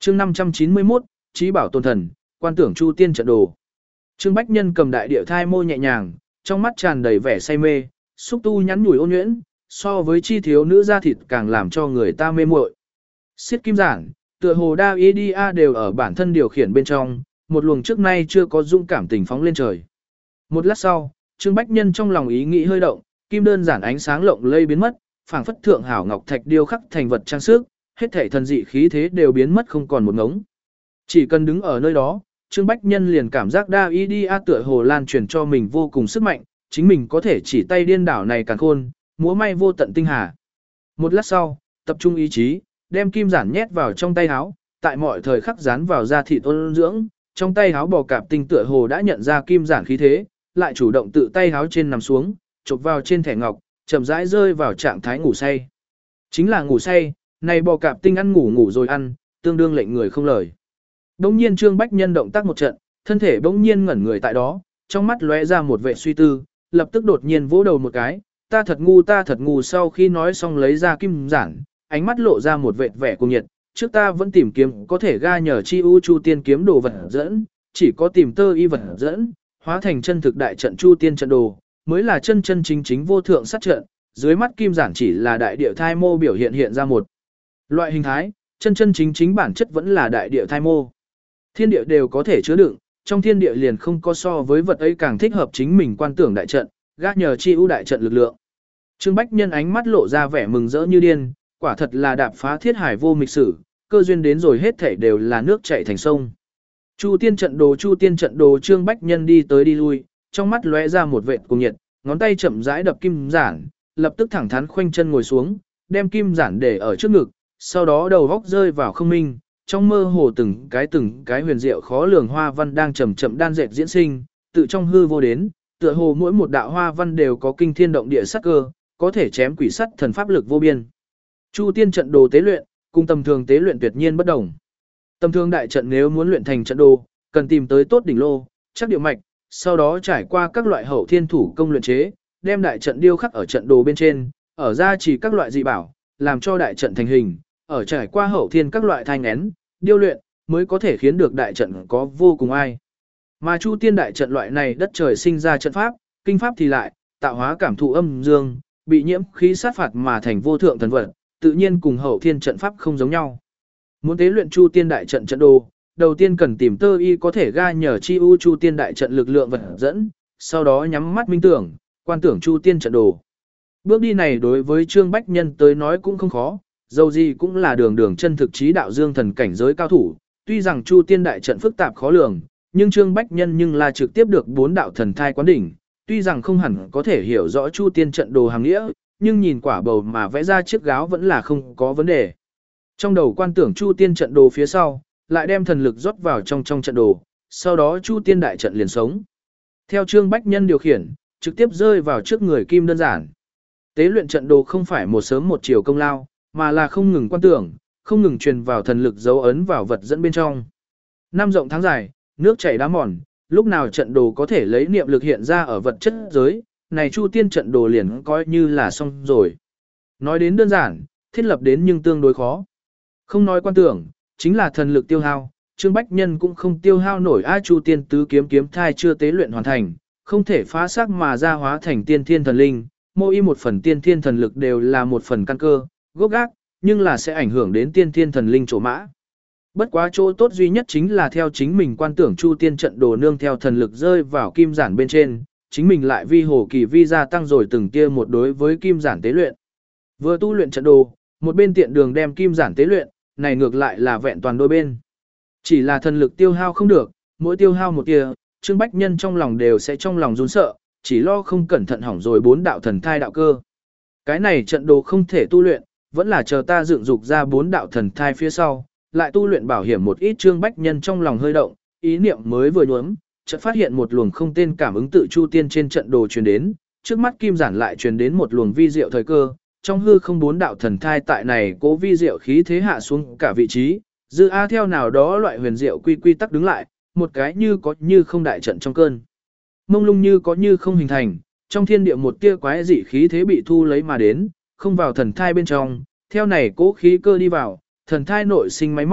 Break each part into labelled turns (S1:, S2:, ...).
S1: chương 591, trí bảo tôn thần, quan tưởng chu tiên trận đồ. Trương Bách Nhân cầm đại địa thai mô nhẹ nhàng, trong mắt tràn đầy vẻ say mê, xúc tu nhắn nhủi ôn nhuyễn, so với chi thiếu nữ da thịt càng làm cho người ta mê muội. Siết kim giản, tựa hồ đa ý đi a đều ở bản thân điều khiển bên trong, một luồng trước nay chưa có dũng cảm tình phóng lên trời. Một lát sau, Trương Bách Nhân trong lòng ý nghĩ hơi động, kim đơn giản ánh sáng lộng lây biến mất, phảng phất thượng hảo ngọc thạch điêu khắc thành vật trang sức, hết thảy thần dị khí thế đều biến mất không còn một ngống. Chỉ cần đứng ở nơi đó, Trương Bách Nhân liền cảm giác đa ý đi a tựa hồ lan truyền cho mình vô cùng sức mạnh, chính mình có thể chỉ tay điên đảo này càng khôn, múa may vô tận tinh hà. Một lát sau, tập trung ý chí, đem kim giản nhét vào trong tay áo, tại mọi thời khắc dán vào da thịt ôn dưỡng, trong tay áo bò cạp tinh tựa hồ đã nhận ra kim giản khí thế, lại chủ động tự tay áo trên nằm xuống, chụp vào trên thẻ ngọc, chậm rãi rơi vào trạng thái ngủ say. Chính là ngủ say, này bò cạp tinh ăn ngủ rồi ăn, tương đương lệnh người không lời. Bỗng nhiên Trương Bách Nhân động tác một trận, thân thể bỗng nhiên ngẩn người tại đó, trong mắt lóe ra một vẻ suy tư, lập tức đột nhiên vỗ đầu một cái, ta thật ngu sau khi nói xong lấy ra kim giản, ánh mắt lộ ra một vệt vẻ cuồng nhiệt, trước ta vẫn tìm kiếm có thể ga nhờ chi u chu tiên kiếm đồ vật dẫn, chỉ có tìm tơ y vật dẫn, hóa thành chân thực đại trận chu tiên trận đồ, mới là chân chân chính chính vô thượng sát trận, dưới mắt kim giản chỉ là đại địa thai mô biểu hiện ra một loại hình thái, chân chân chính chính bản chất vẫn là đại địa thai mô. Thiên địa đều có thể chứa đựng, trong thiên địa liền không có so với vật ấy càng thích hợp chính mình quan tưởng đại trận, gác nhờ chi ưu đại trận lực lượng. Trương Bách Nhân ánh mắt lộ ra vẻ mừng rỡ như điên, quả thật là đạp phá thiết hải vô mịch sử, cơ duyên đến rồi hết thảy đều là nước chảy thành sông. Chu tiên trận đồ Trương Bách Nhân đi tới đi lui, trong mắt lóe ra một vệt cuồng nhiệt, ngón tay chậm rãi đập kim giản, lập tức thẳng thắn khoanh chân ngồi xuống, đem kim giản để ở trước ngực, sau đó đầu góc rơi vào không minh, trong mơ hồ từng cái huyền diệu khó lường hoa văn đang chậm chậm đan dệt diễn sinh, tự trong hư vô đến, tựa hồ mỗi một đạo hoa văn đều có kinh thiên động địa sắc cơ, có thể chém quỷ sắt thần pháp lực vô biên. Chu tiên trận đồ tế luyện, cùng tầm thường tế luyện tuyệt nhiên bất đồng. Tầm thường đại trận nếu muốn luyện thành trận đồ, cần tìm tới tốt đỉnh lô, chắc điệu mạch, sau đó trải qua các loại hậu thiên thủ công luyện chế, đem đại trận điêu khắc ở trận đồ bên trên, ở ra chỉ các loại dị bảo, làm cho đại trận thành hình, ở trải qua hậu thiên các loại thanh én, điêu luyện, mới có thể khiến được đại trận có vô cùng ai. Mà chu tiên đại trận loại này đất trời sinh ra trận pháp, kinh pháp thì lại, tạo hóa cảm thụ âm dương, bị nhiễm khí sát phạt mà thành vô thượng thần vật, tự nhiên cùng hậu thiên trận pháp không giống nhau. Muốn tế luyện chu tiên đại trận trận đồ, đầu tiên cần tìm tơ y có thể ga nhờ chi u chu tiên đại trận lực lượng vật dẫn, sau đó nhắm mắt minh tưởng, quan tưởng chu tiên trận đồ. Bước đi này đối với Trương Bách Nhân tới nói cũng không khó, dầu gì cũng là đường chân thực trí đạo dương thần cảnh giới cao thủ, tuy rằng chu tiên đại trận phức tạp khó lường, nhưng Trương Bách Nhân nhưng là trực tiếp được 4 đạo thần thai quán đỉnh, tuy rằng không hẳn có thể hiểu rõ chu tiên trận đồ hàng nghĩa, nhưng nhìn quả bầu mà vẽ ra chiếc gáo vẫn là không có vấn đề. Trong đầu quan tưởng chu tiên trận đồ phía sau, lại đem thần lực rót vào trong trận đồ, sau đó chu tiên đại trận liền sống. Theo Trương Bách Nhân điều khiển, trực tiếp rơi vào trước người kim đơn giản. Tế luyện trận đồ không phải một sớm một chiều công lao, mà là không ngừng quan tưởng, không ngừng truyền vào thần lực dấu ấn vào vật dẫn bên trong. Năm rộng tháng dài, nước chảy đá mòn, lúc nào trận đồ có thể lấy niệm lực hiện ra ở vật chất giới, này chu tiên trận đồ liền coi như là xong rồi. Nói đến đơn giản, thiết lập đến nhưng tương đối khó. Không nói quan tưởng, chính là thần lực tiêu hao, Trương Bách Nhân cũng không tiêu hao nổi a chu tiên tứ kiếm thai chưa tế luyện hoàn thành, không thể phá xác mà ra hóa thành tiên thiên thần linh, mỗi y một phần tiên thiên thần lực đều là một phần căn cơ, gốc gác, nhưng là sẽ ảnh hưởng đến tiên thiên thần linh chỗ mã. Bất quá chỗ tốt duy nhất chính là theo chính mình quan tưởng chu tiên trận đồ nương theo thần lực rơi vào kim giản bên trên, chính mình lại vi hồ kỳ vi gia tăng rồi từng kia một đối với kim giản tế luyện. Vừa tu luyện trận đồ, một bên tiện đường đem kim giản tế luyện, này ngược lại là vẹn toàn đôi bên. Chỉ là thần lực tiêu hao không được, mỗi tiêu hao một tia, Trương Bách Nhân trong lòng đều sẽ trong lòng run sợ, chỉ lo không cẩn thận hỏng rồi 4 đạo thần thai đạo cơ. Cái này trận đồ không thể tu luyện, vẫn là chờ ta dựng dục ra 4 đạo thần thai phía sau, lại tu luyện bảo hiểm một ít. Trương Bách Nhân trong lòng hơi động, ý niệm mới vừa nhuốm, chợt phát hiện một luồng không tên cảm ứng tự chu tiên trên trận đồ truyền đến, trước mắt kim giản lại truyền đến một luồng vi diệu thời cơ, trong hư không 4 đạo thần thai tại này cố vi diệu khí thế hạ xuống cả vị trí, dư a theo nào đó loại huyền diệu quy tắc đứng lại, một cái như có như không đại trận trong cơn mông lung như có như không hình thành, trong thiên địa một tia quái dị khí thế bị thu lấy mà đến, không vào thần thai bên trong, theo này cố khí cơ đi vào, thần thai nội sinh máy móc,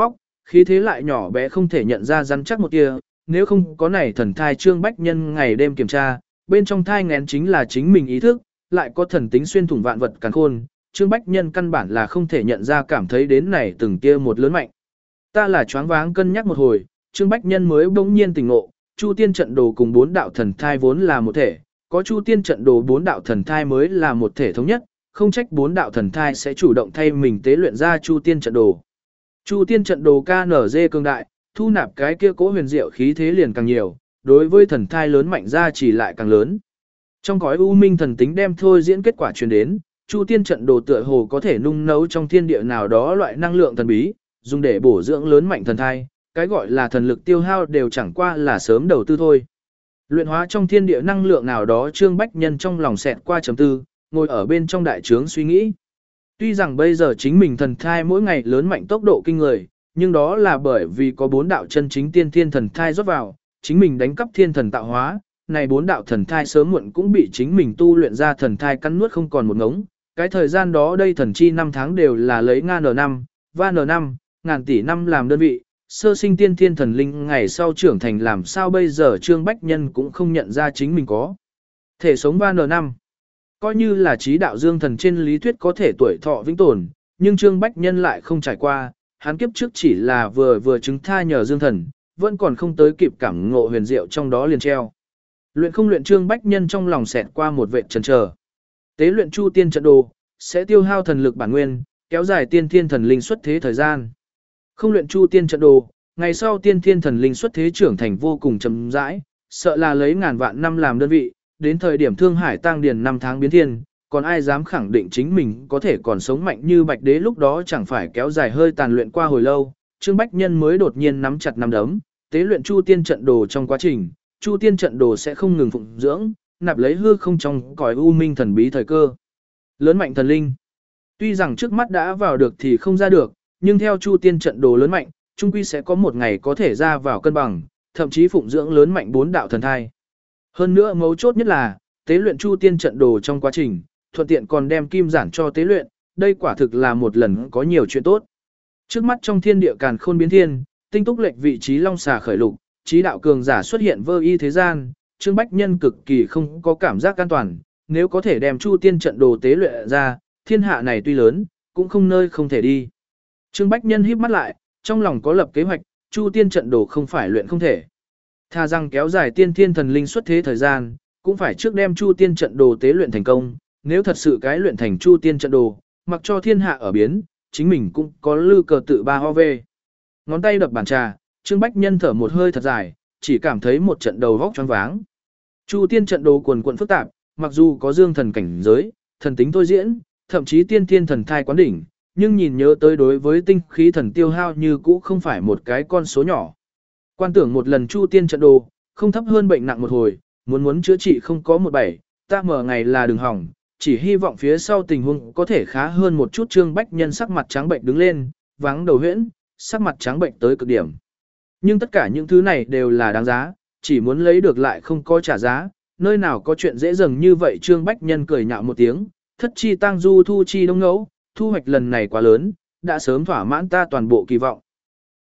S1: khí thế lại nhỏ bé không thể nhận ra rắn chắc một tia, nếu không có này thần thai Trương Bách Nhân ngày đêm kiểm tra, bên trong thai nghén chính là chính mình ý thức, lại có thần tính xuyên thủng vạn vật càn khôn, Trương Bách Nhân căn bản là không thể nhận ra cảm thấy đến này từng tia một lớn mạnh. Ta là choáng váng cân nhắc một hồi, Trương Bách Nhân mới bỗng nhiên tỉnh ngộ, Chu Tiên trận đồ cùng 4 đạo thần thai vốn là một thể, có Chu Tiên trận đồ 4 đạo thần thai mới là một thể thống nhất, không trách 4 đạo thần thai sẽ chủ động thay mình tế luyện ra Chu Tiên trận đồ. Chu Tiên trận đồ KNG cường đại, thu nạp cái kia cố huyền diệu khí thế liền càng nhiều, đối với thần thai lớn mạnh ra chỉ lại càng lớn. Trong cõi u minh thần tính đem thôi diễn kết quả truyền đến, Chu Tiên trận đồ tựa hồ có thể nung nấu trong thiên địa nào đó loại năng lượng thần bí, dùng để bổ dưỡng lớn mạnh thần thai, cái gọi là thần lực tiêu hao đều chẳng qua là sớm đầu tư thôi. Luyện hóa trong thiên địa năng lượng nào đó Trương Bách Nhân trong lòng xẹt qua chấm tư, ngồi ở bên trong đại trướng suy nghĩ. Tuy rằng bây giờ chính mình thần thai mỗi ngày lớn mạnh tốc độ kinh người, nhưng đó là bởi vì có 4 đạo chân chính tiên thiên thần thai rót vào, chính mình đánh cắp thiên thần tạo hóa, này 4 đạo thần thai sớm muộn cũng bị chính mình tu luyện ra thần thai cắn nuốt không còn một ngống. Cái thời gian đó đây thần chi 5 tháng đều là lấy N5, và N5, ngàn tỷ năm làm đơn vị, sơ sinh tiên thiên thần linh ngày sau trưởng thành làm sao bây giờ Trương Bách Nhân cũng không nhận ra chính mình có thể sống 3N5. Coi như là trí đạo dương thần trên lý thuyết có thể tuổi thọ vĩnh tồn, nhưng Trương Bách Nhân lại không trải qua, hắn kiếp trước chỉ là vừa chứng tha nhờ dương thần, vẫn còn không tới kịp cảm ngộ huyền diệu trong đó liền treo. Luyện không luyện Trương Bách Nhân trong lòng xẹt qua một vệ chần chờ. Tế luyện Chu Tiên trận đồ sẽ tiêu hao thần lực bản nguyên, kéo dài tiên thiên thần linh xuất thế thời gian. Không luyện Chu Tiên trận đồ, ngày sau tiên thiên thần linh xuất thế trưởng thành vô cùng chậm rãi, sợ là lấy ngàn vạn năm làm đơn vị, đến thời điểm Thương Hải tang điền 5 tháng biến thiên, còn ai dám khẳng định chính mình có thể còn sống mạnh như Bạch Đế lúc đó chẳng phải kéo dài hơi tàn luyện qua hồi lâu. Trương Bách Nhân mới đột nhiên nắm chặt nắm đấm, tế luyện Chu Tiên trận đồ trong quá trình, Chu Tiên trận đồ sẽ không ngừng phụng dưỡng, nạp lấy hư không trong cõi u minh thần bí thời cơ. Lớn mạnh thần linh. Tuy rằng trước mắt đã vào được thì không ra được, nhưng theo Chu Tiên trận đồ lớn mạnh, chung quy sẽ có một ngày có thể ra vào cân bằng, thậm chí phụng dưỡng lớn mạnh 4 đạo thần thai. Hơn nữa mấu chốt nhất là, tế luyện Chu Tiên trận đồ trong quá trình, thuận tiện còn đem kim giản cho tế luyện, đây quả thực là một lần có nhiều chuyện tốt. Trước mắt trong thiên địa càn khôn biến thiên, tinh túc lệch vị trí long xà khởi lục, trí đạo cường giả xuất hiện vơ y thế gian, Trương Bách Nhân cực kỳ không có cảm giác an toàn, nếu có thể đem Chu Tiên trận đồ tế luyện ra, thiên hạ này tuy lớn, cũng không nơi không thể đi. Trương Bách Nhân híp mắt lại, trong lòng có lập kế hoạch, Chu Tiên trận đồ không phải luyện không thể. Tha rằng kéo dài tiên thiên thần linh xuất thế thời gian, cũng phải trước đem Chu Tiên trận đồ tế luyện thành công, nếu thật sự cái luyện thành Chu Tiên trận đồ, mặc cho thiên hạ ở biến, chính mình cũng có lư cờ tự ba ho về. Ngón tay đập bàn trà, Trương Bách Nhân thở một hơi thật dài, chỉ cảm thấy một trận đầu vóc choáng váng. Chu Tiên trận đồ quần quần phức tạp, mặc dù có dương thần cảnh giới, thần tính thôi diễn, thậm chí tiên thiên thần thai quán đỉnh, nhưng nhìn nhớ tới đối với tinh khí thần tiêu hao như cũ không phải một cái con số nhỏ. Quan tưởng một lần Chu Tiên trận đồ, không thấp hơn bệnh nặng một hồi, muốn chữa trị không có 17, ta mở ngày là đừng hỏng, chỉ hy vọng phía sau tình huống có thể khá hơn một chút. Trương Bách Nhân sắc mặt trắng bệnh đứng lên, vắng đầu huyễn, sắc mặt trắng bệnh tới cực điểm. Nhưng tất cả những thứ này đều là đáng giá, chỉ muốn lấy được lại không có trả giá, nơi nào có chuyện dễ dàng như vậy. Trương Bách Nhân cười nhạo một tiếng, thất chi tăng du thu chi đông ngẫu, thu hoạch lần này quá lớn, đã sớm thỏa mãn ta toàn bộ kỳ vọng,